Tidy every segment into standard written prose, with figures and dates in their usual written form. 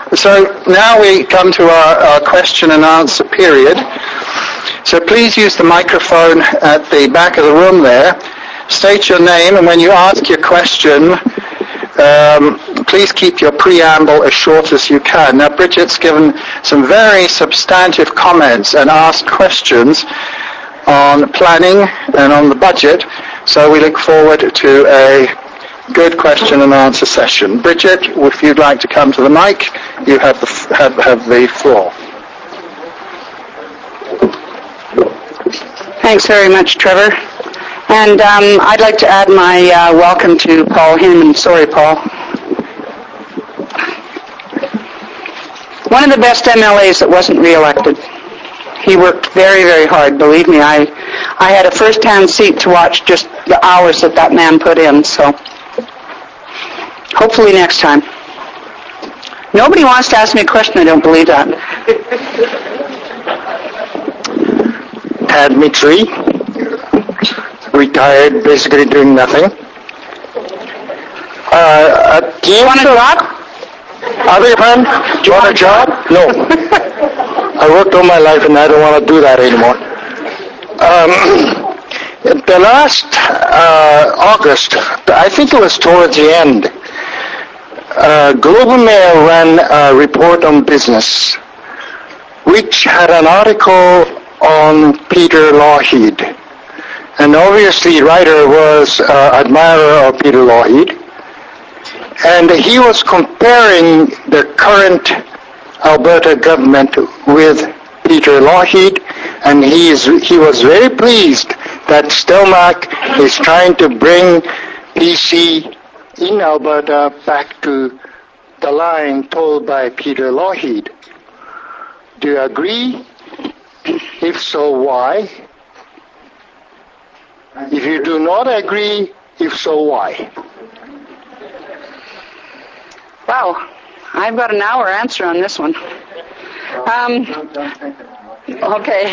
So now we come to our question and answer period. So please use the microphone at the back of the room there. State your name, and when you ask your question, please keep your preamble as short as you can. Now, Bridget's given some very substantive comments and asked questions on planning and on the budget, so we look forward to a good question and answer session. Bridget, if you'd like to come to the mic, you have the floor. Thanks very much, Trevor. And I'd like to add my welcome to Paul Hinman. Sorry, Paul. One of the best MLAs that wasn't re-elected. He worked very, very hard. Believe me, I had a first-hand seat to watch just the hours that man put in. So hopefully next time. Nobody wants to ask me a question. I don't believe that. Tad Mitri, retired, basically doing nothing. Do you want a job? Other man, do you want a job? No. I worked all my life and I don't want to do that anymore. The last August, I think it was towards the end, Global Mail ran a report on business, which had an article on Peter Lougheed. And obviously, the writer was admirer of Peter Lougheed. And he was comparing the current Alberta government with Peter Lougheed, and he was very pleased that Stelmach is trying to bring PC in Alberta back to the line told by Peter Lougheed. Do you agree? If so, why? If you do not agree, if so, why? Wow, I've got an hour answer on this one. Okay.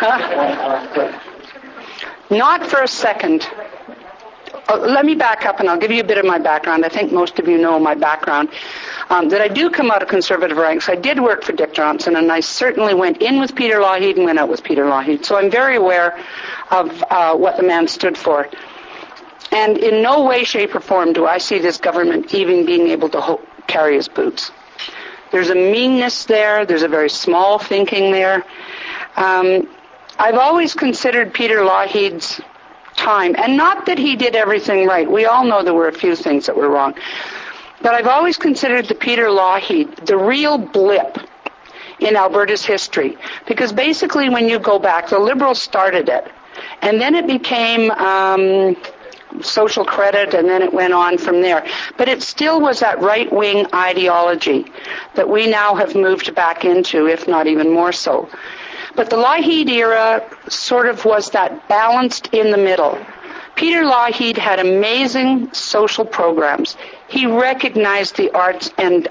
Not for a second. Let me back up and I'll give you a bit of my background. I think most of you know my background. That I do come out of conservative ranks. I did work for Dick Johnson, and I certainly went in with Peter Lougheed and went out with Peter Lougheed. So I'm very aware of what the man stood for. And in no way, shape, or form do I see this government even being able to carry his boots. There's a meanness there. There's a very small thinking there. I've always considered Peter Lougheed's time, and not that he did everything right. We all know there were a few things that were wrong. But I've always considered the Peter Lougheed the real blip in Alberta's history. Because basically when you go back, the Liberals started it. And then it became social credit, and then it went on from there. But it still was that right-wing ideology that we now have moved back into, if not even more so. But the Lougheed era sort of was that balanced in the middle. Peter Lougheed had amazing social programs. He recognized the arts and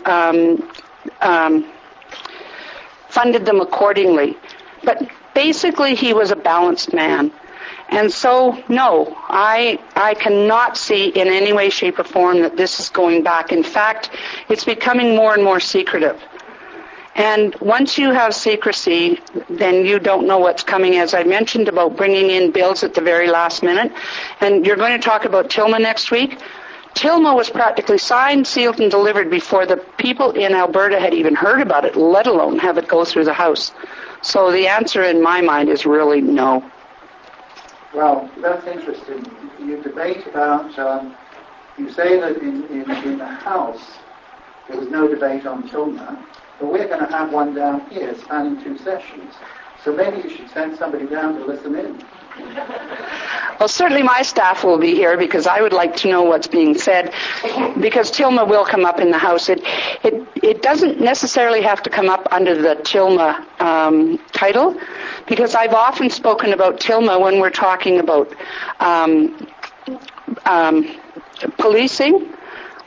funded them accordingly. But basically he was a balanced man. And so, no, I cannot see in any way, shape, or form that this is going back. In fact, it's becoming more and more secretive. And once you have secrecy, then you don't know what's coming, as I mentioned about bringing in bills at the very last minute. And you're going to talk about Tilma next week. Tilma was practically signed, sealed, and delivered before the people in Alberta had even heard about it, let alone have it go through the House. So the answer in my mind is really no. Well, that's interesting. You debate about, you say that in the House there was no debate on Tilma, but we're going to have one down here spanning 2 sessions. So maybe you should send somebody down to listen in. Well, certainly my staff will be here because I would like to know what's being said, because Tilma will come up in the House. It doesn't necessarily have to come up under the Tilma title, because I've often spoken about Tilma when we're talking about policing,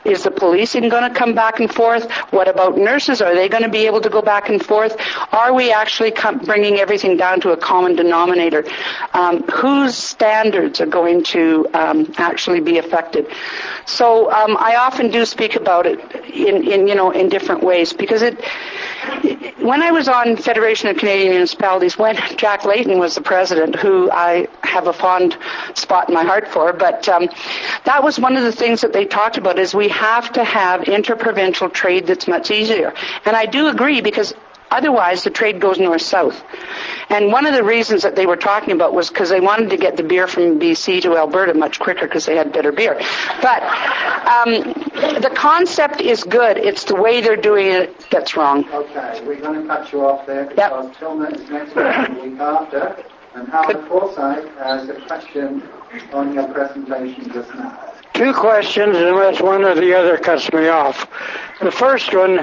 Is the policing going to come back and forth? What about nurses? Are they going to be able to go back and forth? Are we actually bringing everything down to a common denominator? Whose standards are going to actually be affected? So I often do speak about it in different ways, because when I was on Federation of Canadian Municipalities, when Jack Layton was the president, who I have a fond spot in my heart for, but that was one of the things that they talked about, is we have to have interprovincial trade that's much easier. And I do agree, because otherwise the trade goes north-south. And one of the reasons that they were talking about was because they wanted to get the beer from BC to Alberta much quicker because they had better beer. But the concept is good. It's the way they're doing it that's wrong. Okay, we're going to cut you off there because Tilna is next week, the week after. And Howard Forsyth has a question on your presentation just now. Two questions, unless one or the other cuts me off. The first one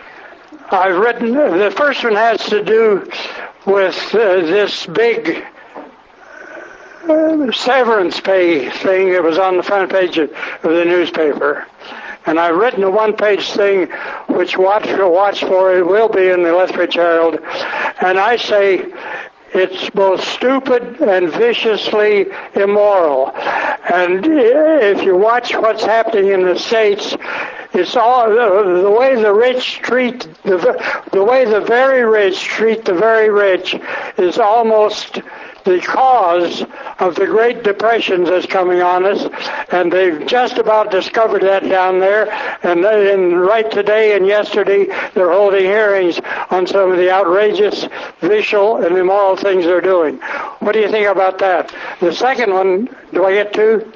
has to do with this big severance pay thing that was on the front page of the newspaper. And I've written a one-page thing which watch for it will be in the Lethbridge Herald. And I say it's both stupid and viciously immoral. And if you watch what's happening in the States, it's all the way the rich treat the way the very rich treat the very rich is almost the cause of the Great Depression that's coming on us, and they've just about discovered that down there. And right today and yesterday, they're holding hearings on some of the outrageous, vicious, and immoral things they're doing. What do you think about that? The second one, do I get two?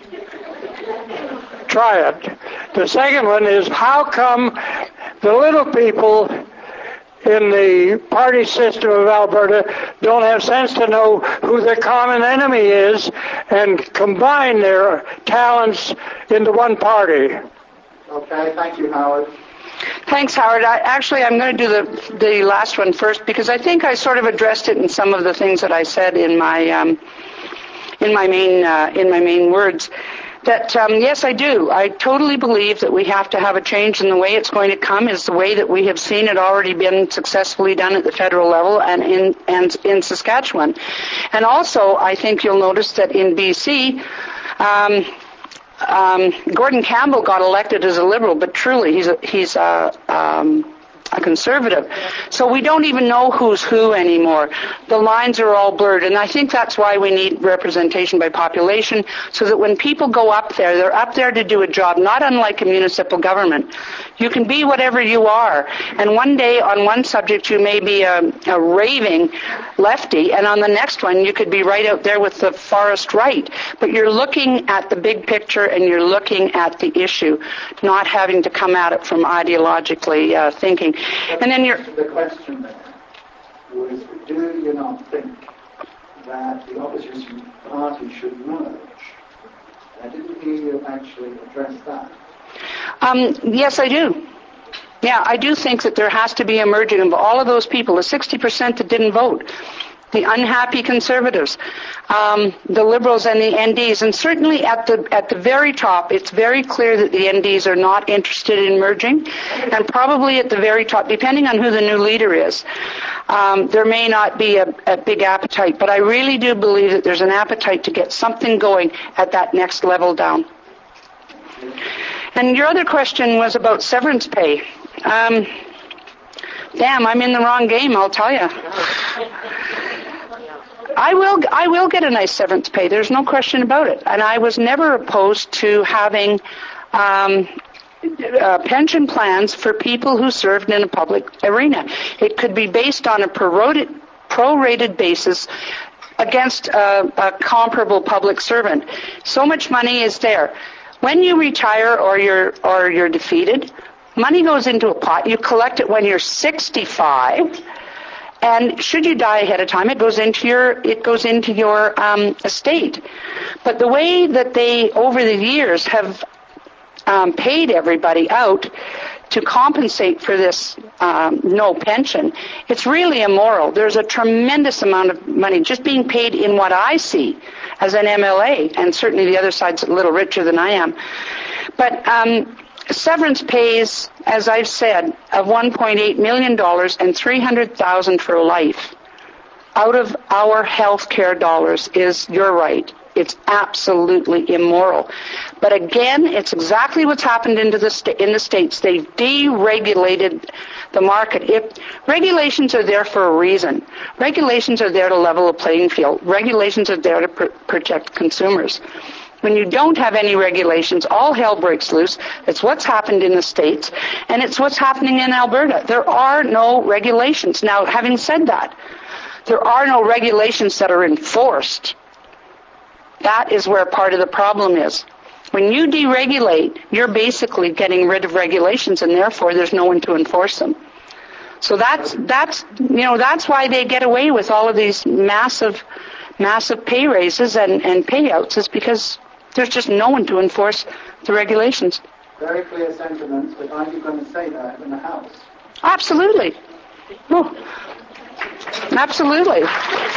Try it. The second one is, how come the little people in the party system of Alberta don't have sense to know who their common enemy is and combine their talents into one party? Okay, thank you, Howard. Thanks, Howard. I'm going to do the last one first, because I think I sort of addressed it in some of the things that I said in my main words. That, yes, I do. I totally believe that we have to have a change, and the way it's going to come is the way that we have seen it already been successfully done at the federal level and in Saskatchewan. And also, I think you'll notice that in BC, Gordon Campbell got elected as a Liberal, but truly he's a Conservative. So we don't even know who's who anymore. The lines are all blurred, and I think that's why we need representation by population, so that when people go up there, they're up there to do a job, not unlike a municipal government. You can be whatever you are, and one day on one subject you may be a raving lefty, and on the next one you could be right out there with the forest right. But you're looking at the big picture, and you're looking at the issue, not having to come at it from ideologically thinking. And then the question there was, do you not think that the opposition party should merge? I didn't hear you actually address that. Yes, I do. Yeah, I do think that there has to be a merging of all of those people, the 60% that didn't vote, the unhappy Conservatives, the Liberals and the NDs, and certainly at the very top, it's very clear that the NDs are not interested in merging, and probably at the very top, depending on who the new leader is, there may not be a big appetite, but I really do believe that there's an appetite to get something going at that next level down. And your other question was about severance pay. Damn, I'm in the wrong game, I'll tell you. I will get a nice severance pay. There's no question about it. And I was never opposed to having pension plans for people who served in a public arena. It could be based on a prorated basis against a comparable public servant. So much money is there. When you retire or you're defeated, money goes into a pot. You collect it when you're 65, and should you die ahead of time, it goes into your estate. But the way that they over the years have paid everybody out to compensate for this no pension, it's really immoral. There's a tremendous amount of money just being paid in what I see as an MLA, and certainly the other side's a little richer than I am. But severance pays, as I've said, of $1.8 million and $300,000 for life out of our health care dollars is, you're right, it's absolutely immoral. But again, it's exactly what's happened in the States. They've deregulated the market. Regulations are there for a reason. Regulations are there to level a playing field. Regulations are there to protect consumers. When you don't have any regulations, all hell breaks loose. It's what's happened in the States, and it's what's happening in Alberta. There are no regulations. Now, having said that, there are no regulations that are enforced. That is where part of the problem is. When you deregulate, you're basically getting rid of regulations, and therefore there's no one to enforce them. So that's why they get away with all of these massive pay raises and payouts, is because there's just no one to enforce the regulations. Very clear sentiments, but are you going to say that in the House? Absolutely. Oh. Absolutely.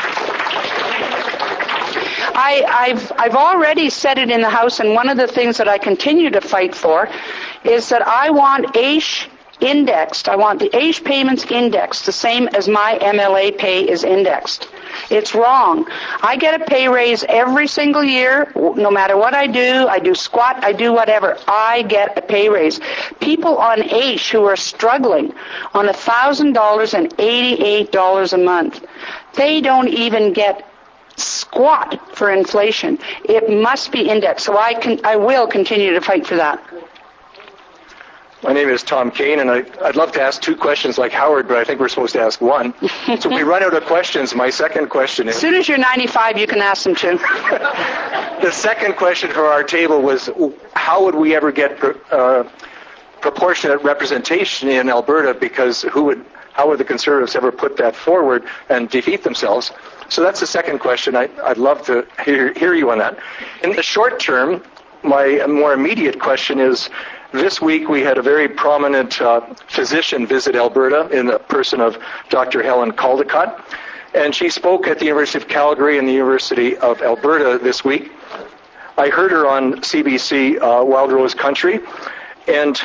I've already said it in the House, and one of the things that I continue to fight for is that I want AISH indexed. I want the AISH payments indexed, the same as my MLA pay is indexed. It's wrong. I get a pay raise every single year, no matter what I do squat, I do whatever. I get a pay raise. People on AISH who are struggling on $1,000 and $88 a month, they don't even get squat for inflation. It must be indexed. So I will continue to fight for that. My name is Tom Kane, and I'd love to ask two questions like Howard, but I think we're supposed to ask one. So if we run out of questions, my second question is... As soon as you're 95, you can ask them too. The second question for our table was, how would we ever get proportionate representation in Alberta, because how would the Conservatives ever put that forward and defeat themselves? So that's the second question. I'd love to hear you on that. In the short term, my more immediate question is, this week we had a very prominent physician visit Alberta in the person of Dr. Helen Caldicott, and she spoke at the University of Calgary and the University of Alberta this week. I heard her on CBC Wild Rose Country, and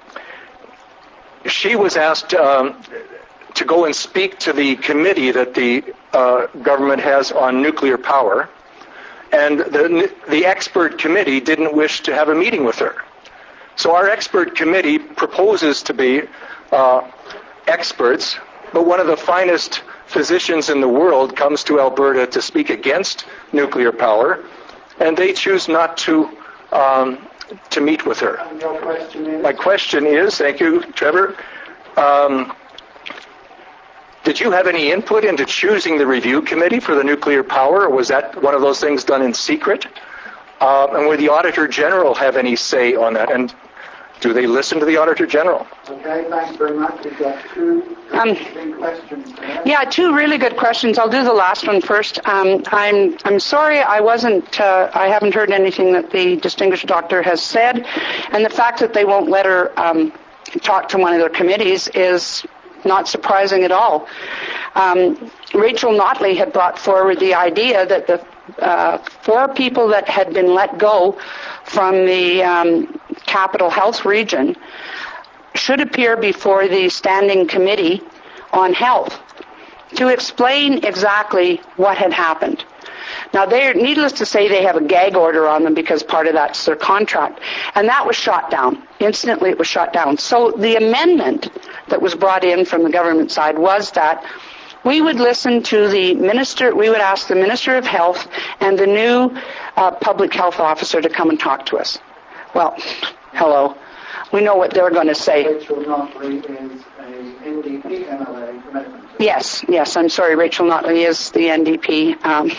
she was asked to go and speak to the committee that the government has on nuclear power, and the expert committee didn't wish to have a meeting with her. So our expert committee proposes to be experts, but one of the finest physicians in the world comes to Alberta to speak against nuclear power, and they choose not to meet with her. And your question is? My question is, thank you, Trevor, did you have any input into choosing the review committee for the nuclear power, or was that one of those things done in secret? And would the Auditor General have any say on that? And do they listen to the Auditor General? Okay, thanks very much. We've got two interesting questions there. Yeah, two really good questions. I'll do the last one first. I'm sorry I haven't heard anything that the distinguished doctor has said, and the fact that they won't let her talk to one of their committees is not surprising at all. Rachel Notley had brought forward the idea that the 4 people that had been let go from the Capital Health Region should appear before the Standing Committee on Health to explain exactly what had happened. Now, needless to say, they have a gag order on them because part of that's their contract. And that was shot down. Instantly, it was shot down. So the amendment that was brought in from the government side was that we would listen to the minister, we would ask the Minister of Health and the new public health officer to come and talk to us. Well, hello. We know what they're going to say. Rachel Notley is a NDP MLA from Edmonton. Yes, I'm sorry. Rachel Notley is the NDP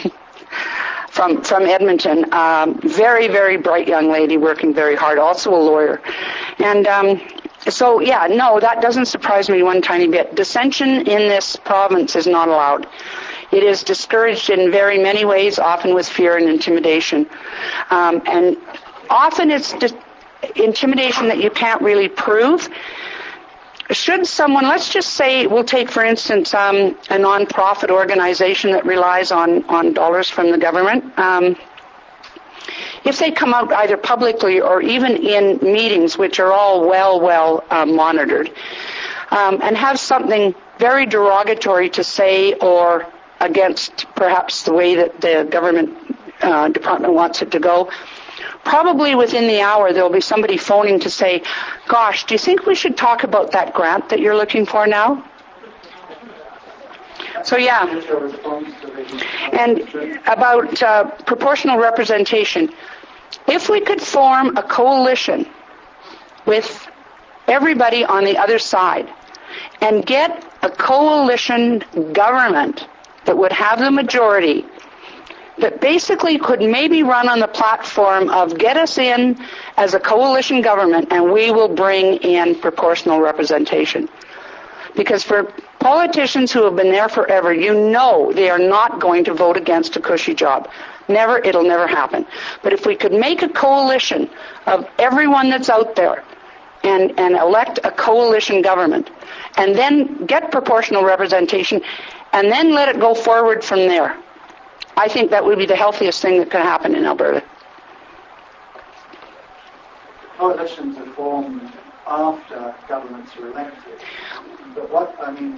from Edmonton. Very, very bright young lady, working very hard, also a lawyer. And so, yeah, no, that doesn't surprise me one tiny bit. Dissension in this province is not allowed. It is discouraged in very many ways, often with fear and intimidation. And often it's just intimidation that you can't really prove. Should someone, let's just say, we'll take, for instance, a non-profit organization that relies on dollars from the government. if they come out either publicly or even in meetings, which are all well monitored, and have something very derogatory to say or against perhaps the way that the government department wants it to go, probably within the hour there'll be somebody phoning to say, gosh, do you think we should talk about that grant that you're looking for now? So yeah. And about proportional representation, if we could form a coalition with everybody on the other side and get a coalition government that would have the majority, that basically could maybe run on the platform of get us in as a coalition government and we will bring in proportional representation. Because for politicians who have been there forever, you know they are not going to vote against a cushy job. Never, it'll never happen. But if we could make a coalition of everyone that's out there and elect a coalition government and then get proportional representation and then let it go forward from there, I think that would be the healthiest thing that could happen in Alberta. Coalitions are formed after governments are elected. But what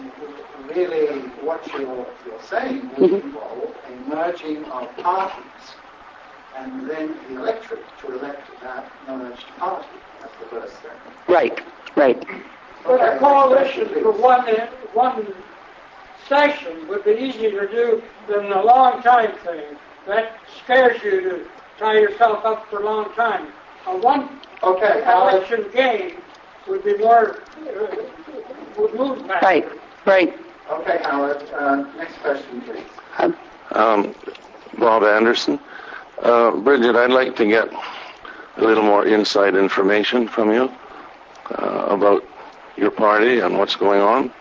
you're saying would involve a merging of parties and then the electorate to elect that merged party. That's the first thing. Right. But a coalition for one session would be easier to do than the long time thing. That scares you to tie yourself up for a long time. A one election game would be more, would move back. Right. Okay, Howard. Next question, please. Bob Anderson. Bridget, I'd like to get a little more inside information from you about your party and what's going on.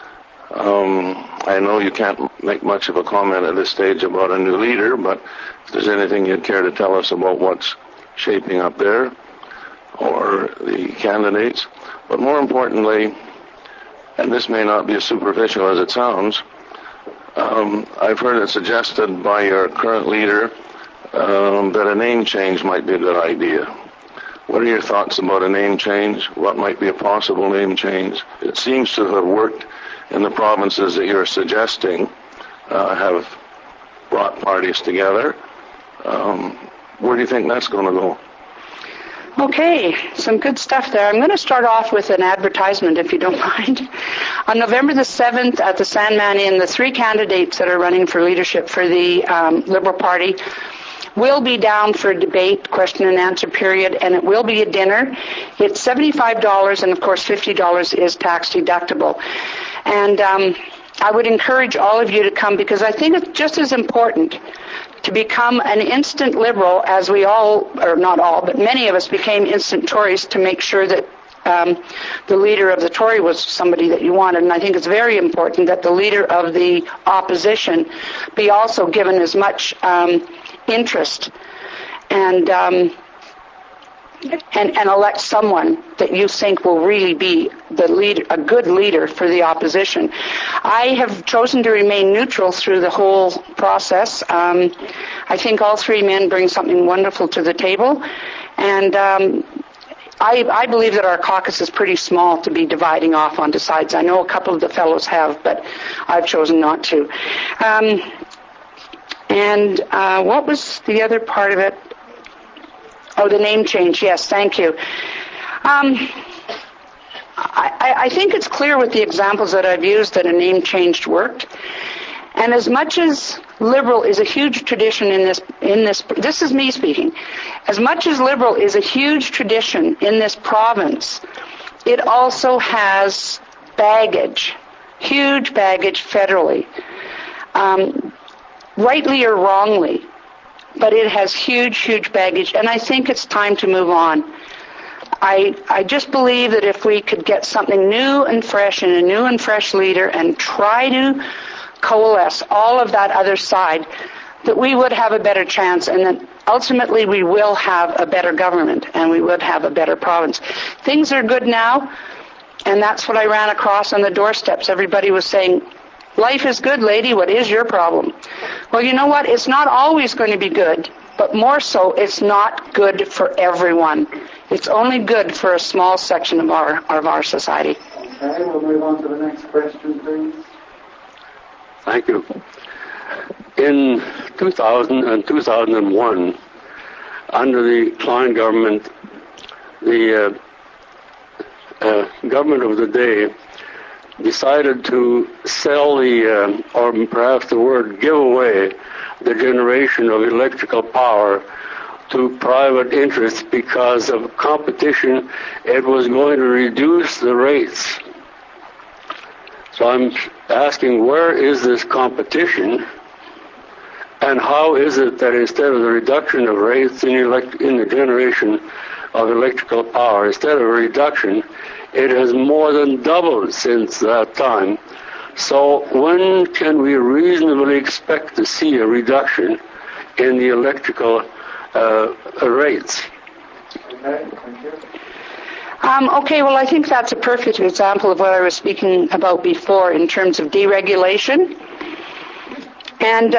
I know you can't make much of a comment at this stage about a new leader, but if there's anything you'd care to tell us about what's shaping up there or the candidates. But more importantly, and this may not be as superficial as it sounds, I've heard it suggested by your current leader that a name change might be a good idea. What are your thoughts about a name change? What might be a possible name change? It seems to have worked in the provinces that you're suggesting have brought parties together. Where do you think that's going to go? Okay, some good stuff there. I'm going to start off with an advertisement, if you don't mind. On November the 7th at the Sandman Inn, the 3 candidates that are running for leadership for the Liberal Party will be down for debate, question and answer period, and it will be a dinner. It's $75, and of course $50 is tax deductible. And I would encourage all of you to come because I think it's just as important to become an instant Liberal as we all, or not all, but many of us became instant Tories to make sure that the leader of the Tory was somebody that you wanted. And I think it's very important that the leader of the opposition be also given as much interest and elect someone that you think will really be the leader, a good leader for the opposition. I have chosen to remain neutral through the whole process. I think all 3 men bring something wonderful to the table, and I believe that our caucus is pretty small to be dividing off onto sides. I know a couple of the fellows have, but I've chosen not to. What was the other part of it? Oh, the name change. Yes, thank you. I think it's clear with the examples that I've used that a name change worked. And as much as Liberal is a huge tradition in this is me speaking, as much as Liberal is a huge tradition in this province, it also has baggage, huge baggage federally, rightly or wrongly. But it has huge, huge baggage, and I think it's time to move on. I just believe that if we could get something new and fresh and a new and fresh leader and try to coalesce all of that other side, that we would have a better chance and that ultimately we will have a better government and we would have a better province. Things are good now, and that's what I ran across on the doorsteps. Everybody was saying, life is good, lady. What is your problem? Well, you know what? It's not always going to be good. but more so, it's not good for everyone. It's only good for a small section of our society. Okay, we'll move on to the next question, please. Thank you. In 2000 and 2001, under the Klein government, the government of the day decided to sell or perhaps the word give away, the generation of electrical power to private interests because of competition. It was going to reduce the rates. So I'm asking, where is this competition? And how is it that instead of the reduction of rates in the generation of electrical power, instead of a reduction, it has more than doubled since that time? So when can we reasonably expect to see a reduction in the electrical rates? Okay, thank you. Okay, well, I think that's a perfect example of what I was speaking about before in terms of deregulation. And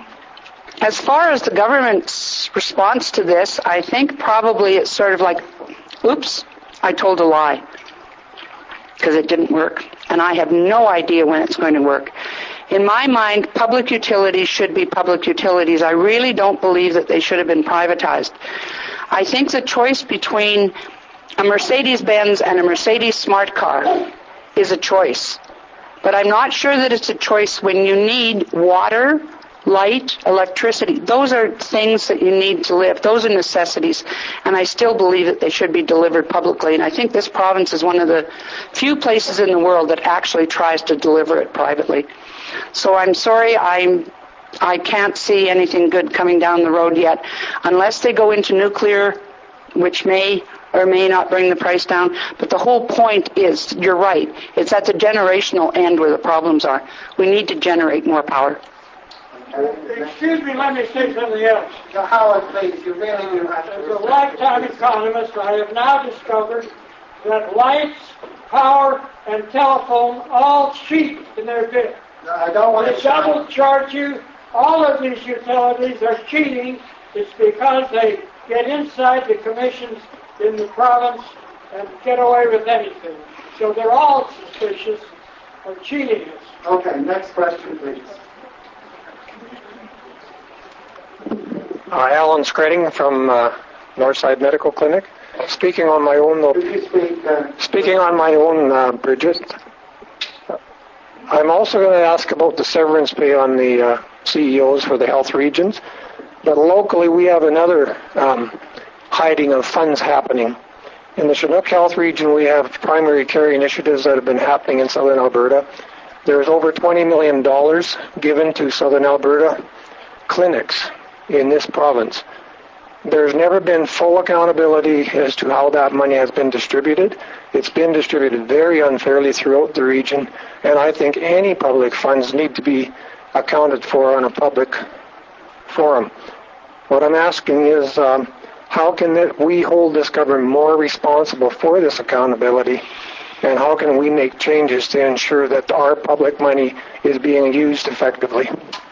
as far as the government's response to this, I think probably it's sort of like, oops, I told a lie, because it didn't work. And I have no idea when it's going to work. In my mind, public utilities should be public utilities. I really don't believe that they should have been privatized. I think the choice between a Mercedes-Benz and a Mercedes smart car is a choice. But I'm not sure that it's a choice when you need water, light, electricity. Those are things that you need to live. Those are necessities. And I still believe that they should be delivered publicly. And I think this province is one of the few places in the world that actually tries to deliver it privately. So I'm sorry, I can't see anything good coming down the road yet. Unless they go into nuclear, which may or may not bring the price down. But the whole point is, you're right, it's at the generational end where the problems are. We need to generate more power. Excuse me, let me say something else. So Howard, please, you really do have to... As a lifetime economist, I have now discovered that lights, power, and telephone all cheat in their bill. I don't want They to... double charge you. All of these utilities are cheating. It's because they get inside the commissions in the province and get away with anything. So they're all suspicious of cheating us. Okay, next question, please. Alan Skretting from Northside Medical Clinic. Speaking on my own, though. Could you speak... Speaking on my own, Bridget. I'm also going to ask about the severance pay on the CEOs for the health regions. But locally, we have another hiding of funds happening. In the Chinook Health region, we have primary care initiatives that have been happening in southern Alberta. There's over $20 million given to southern Alberta clinics in this province. There's never been full accountability as to how that money has been distributed. It's been distributed very unfairly throughout the region, and I think any public funds need to be accounted for on a public forum. What I'm asking is, how can we hold this government more responsible for this accountability, and how can we make changes to ensure that our public money is being used effectively?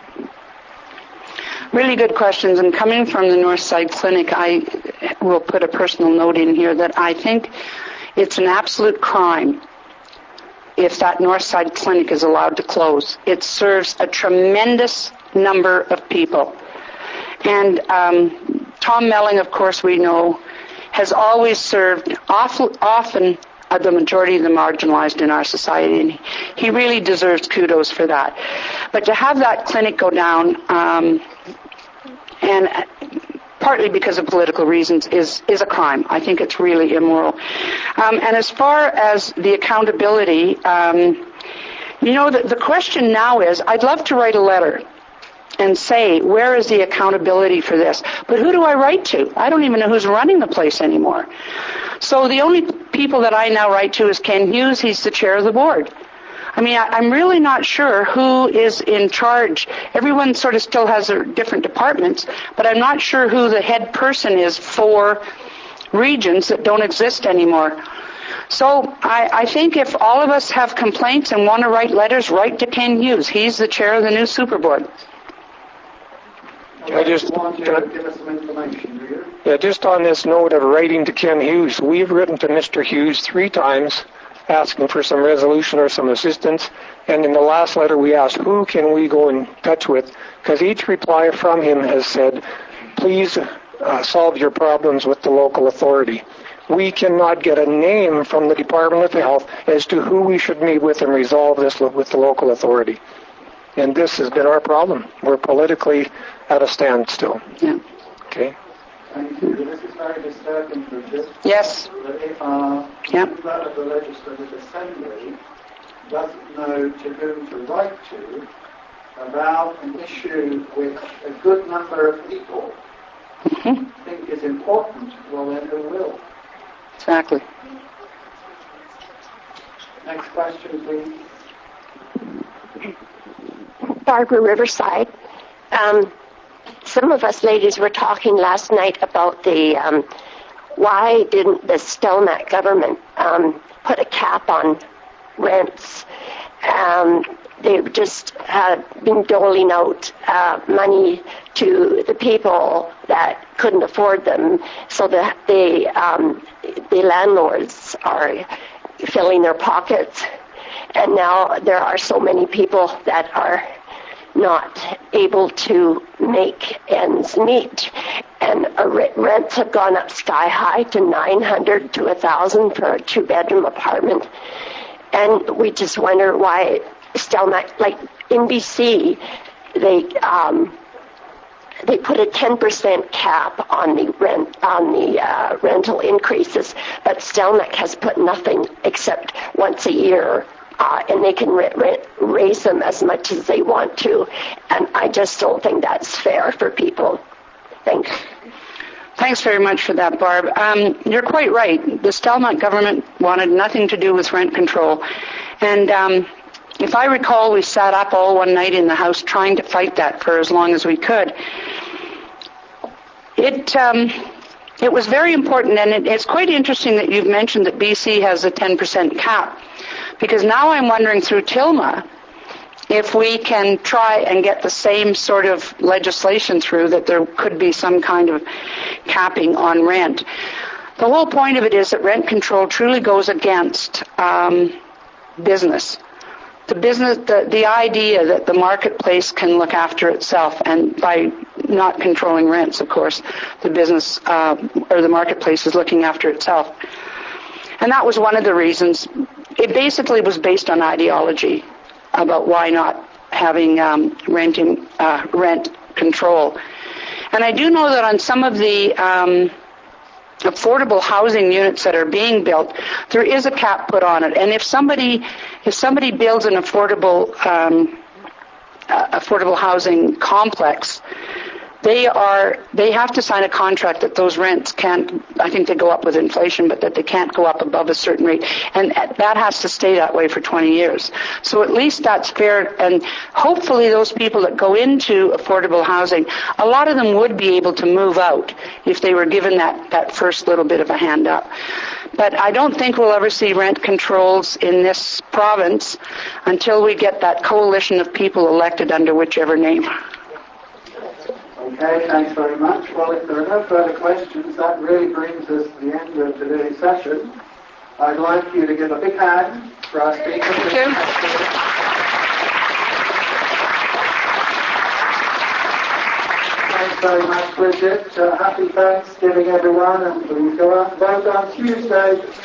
Really good questions, and coming from the Northside Clinic, I will put a personal note in here that I think it's an absolute crime if that Northside Clinic is allowed to close. It serves a tremendous number of people. And Tom Melling, of course, we know, has always served often the majority of the marginalized in our society, and he really deserves kudos for that. But to have that clinic go down, and partly because of political reasons, is a crime. I think it's really immoral. And as far as the accountability, the question now is, I'd love to write a letter and say, where is the accountability for this? But who do I write to? I don't even know who's running the place anymore. So the only people that I now write to is Ken Hughes. He's the chair of the board. I mean, I'm really not sure who is in charge. Everyone sort of still has their different departments, but I'm not sure who the head person is for regions that don't exist anymore. So I think if all of us have complaints and want to write letters, write to Ken Hughes. He's the chair of the new super board. I just want you to give us some information, do you? Yeah, just on this note of writing to Ken Hughes, we've written to Mr. Hughes 3 times asking for some resolution or some assistance, and in the last letter we asked who can we go in touch with, because each reply from him has said, please solve your problems with the local authority. We cannot get a name from the Department of Health as to who we should meet with and resolve this with the local authority. And this has been our problem. We're politically at a standstill. Yeah. Okay. Thank you. This is very disturbing, Bridget. Yes. That if our Yep. member of the Legislative Assembly doesn't know to whom to write to about an issue which a good number of people think is important, well then who will? Exactly. Next question, please. Barbara Riverside. Some of us ladies were talking last night about the why didn't the Stelmach government put a cap on rents? They've just been doling out money to the people that couldn't afford them, so that the landlords are filling their pockets. And now there are so many people that are not able to make ends meet. And rents have gone up sky high to $900 to $1,000 for a 2-bedroom apartment. And we just wonder why Stelmach, like in BC, they put a 10% cap on the rental increases, but Stelmach has put nothing except once a year. And they can raise them as much as they want to. And I just don't think that's fair for people. Thanks. Thanks very much for that, Barb. You're quite right. The Stelmach government wanted nothing to do with rent control. And if I recall, we sat up all one night in the House trying to fight that for as long as we could. It was very important, and it's quite interesting that you've mentioned that BC has a 10% cap. Because now I'm wondering through Tilma if we can try and get the same sort of legislation through, that there could be some kind of capping on rent. The whole point of it is that rent control truly goes against business. The idea that the marketplace can look after itself, and by not controlling rents, of course, the business or the marketplace is looking after itself. And that was one of the reasons. It basically was based on ideology about why not having rent control. And I do know that on some of the affordable housing units that are being built, there is a cap put on it. And if somebody builds an affordable housing complex, they have to sign a contract that those rents can't, I think they go up with inflation, but that they can't go up above a certain rate. And that has to stay that way for 20 years. So at least that's fair. And hopefully those people that go into affordable housing, a lot of them would be able to move out if they were given that first little bit of a hand up. But I don't think we'll ever see rent controls in this province until we get that coalition of people elected under whichever name. Okay, thanks very much. Well, if there are no further questions, that really brings us to the end of today's session. I'd like you to give a big hand for our speakers. Thank you. Thanks very much, Bridget. Happy Thanksgiving, everyone, and we go out and vote on Tuesday.